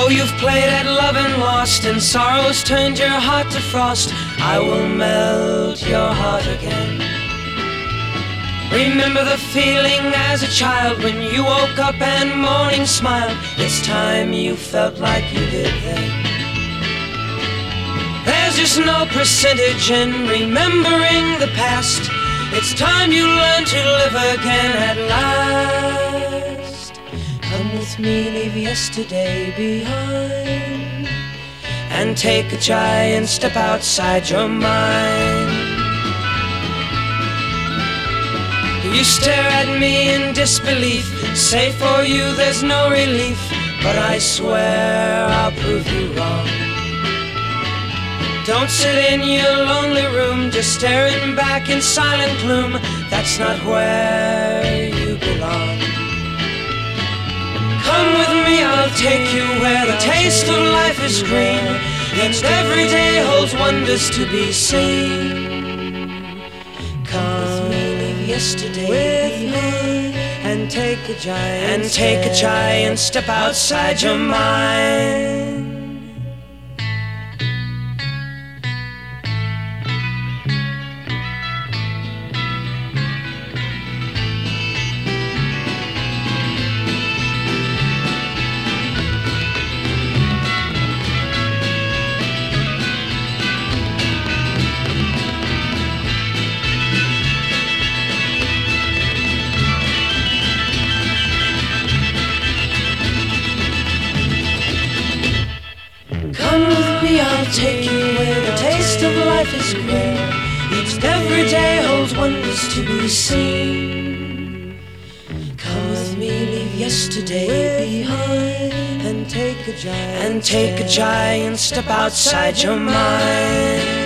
Though you've played at love and lost, and sorrows turned your heart to frost, I will melt your heart again. Remember the feeling as a child when you woke up and morning smiled. It's time you felt like you did then. There's just no percentage in remembering the past. It's time you learn to live again at last. Come with me, leave yesterday behind, and take a giant step outside your mind. You stare at me in disbelief, say for you there's no relief, but I swear I'll prove you wrong. Don't sit in your lonely room, just staring back in silent gloom. That's not where you belong. Come with me, I'll take you where the taste of life is green, and every day holds wonders to be seen. Come with me, leave yesterday behind, and take a giant step outside your mind. Come with me, I'll take you where the taste of life is rare. Each and every day holds wonders to be seen. Come with me, leave yesterday behind, and take a giant step outside your mind.